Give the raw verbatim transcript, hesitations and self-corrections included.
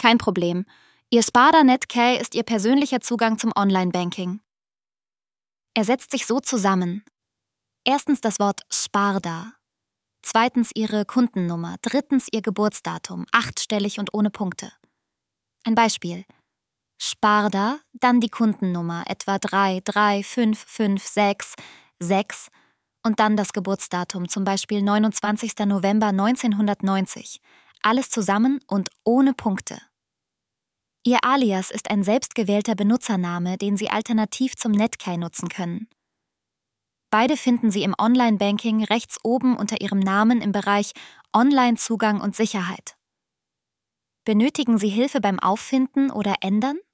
Kein Problem. Ihr Sparda Netcare ist Ihr persönlicher Zugang zum Online-Banking. Er setzt sich so zusammen. Erstens das Wort Sparda. Zweitens Ihre Kundennummer. Drittens Ihr Geburtsdatum, achtstellig und ohne Punkte. Ein Beispiel. Sparda, dann die Kundennummer, etwa drei drei fünf fünf sechs sechs und dann das Geburtsdatum, zum Beispiel neunundzwanzigster November neunzehnhundertneunzig. Alles zusammen und ohne Punkte. Ihr Alias ist ein selbstgewählter Benutzername, den Sie alternativ zum Netcare nutzen können. Beide finden Sie im Online-Banking rechts oben unter Ihrem Namen im Bereich Online-Zugang und Sicherheit. Benötigen Sie Hilfe beim Auffinden oder Ändern?